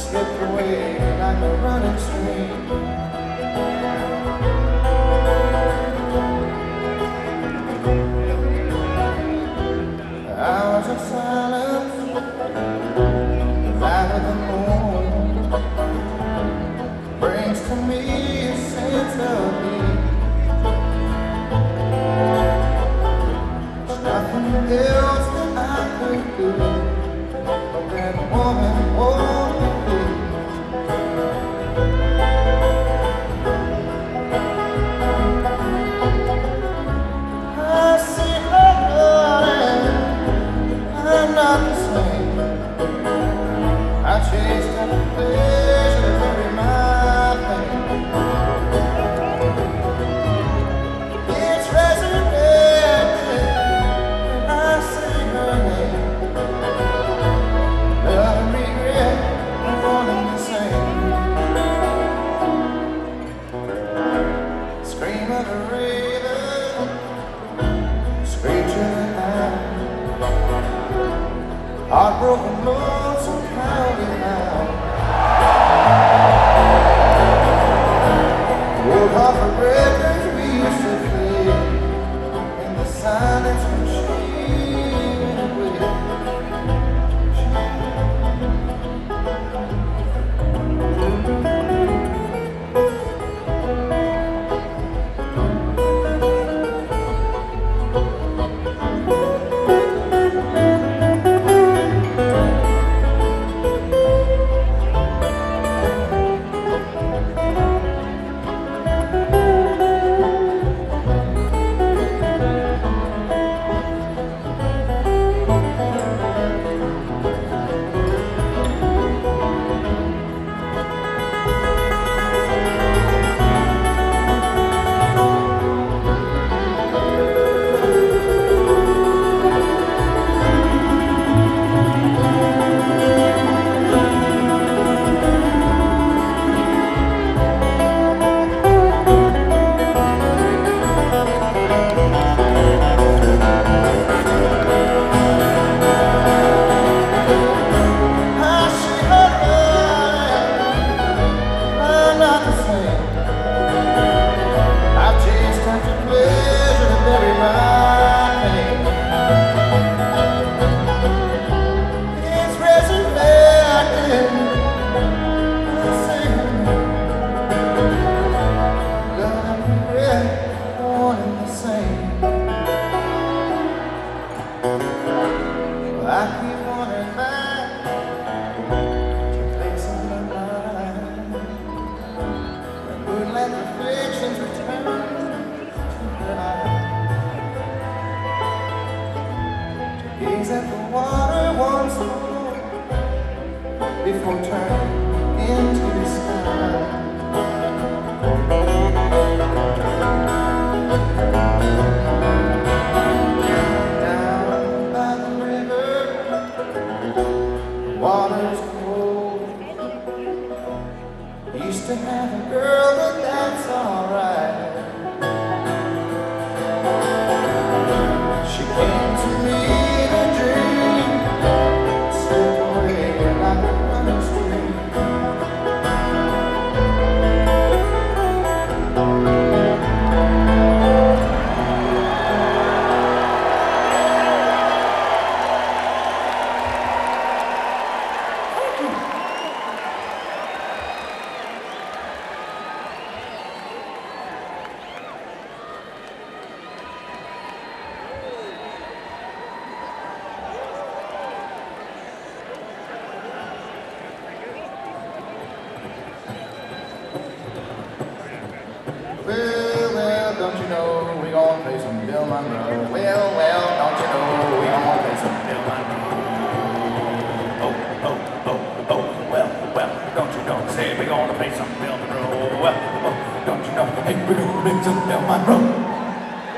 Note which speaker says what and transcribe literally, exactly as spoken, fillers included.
Speaker 1: slipped away like a running stream. Hours of silence, the light of the moon brings to me a sense of peace. There's nothing else that I could do, but that woman won't be. I see her and I'm not the same. I chased after pleasure to bury my pain. It's resurrected and I say her name. Love and regret are one and the same. Scream of a raven, screech of the hound, heartbroken, lonesome, pounding out. Woke off the records we used to play in the silence when she went away. I keep wanting back to place on my mind when moonlight reflections return to her eyes, to gaze at the water once more before turning into the sky. Water's cold. Used to have a girl, but that's alright. She came to me in a dream, slipped away like a running stream. Well, well, don't you know we gonna play some Bill Monroe? Well, well, don't you know we gonna play some Bill Monroe? Oh, oh, oh, oh, well, well, don't you know? Say we gonna play some Bill Monroe. Well, oh, don't you know? Hey, we're gonna play some Bill Monroe.